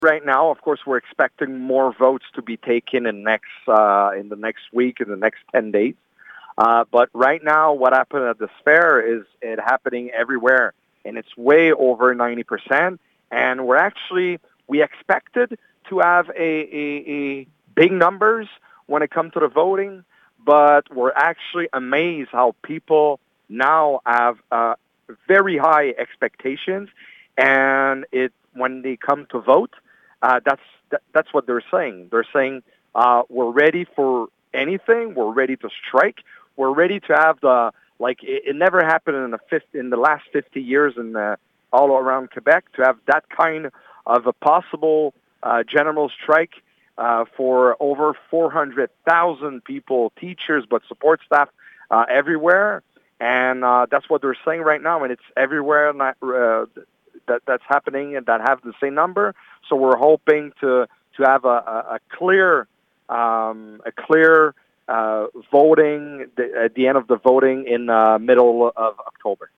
Right now, of course, we're expecting more votes to be taken in the next week, in the next 10 days. But right now, what happened at this fair is it happening everywhere, and it's way over 90%. And we expected to have a big numbers when it comes to the voting, but we're actually amazed how people now have very high expectations, and when they come to vote, that's what they're saying. They're saying we're ready for anything. We're ready to strike. We're ready to have it never happened in the last 50 years all around Quebec to have that kind of a possible general strike for over 400,000 people, teachers, but support staff everywhere. And that's what they're saying right now, and it's everywhere that's happening and that have the same number. So we're hoping to have a clear voting at the end of the voting in middle of October.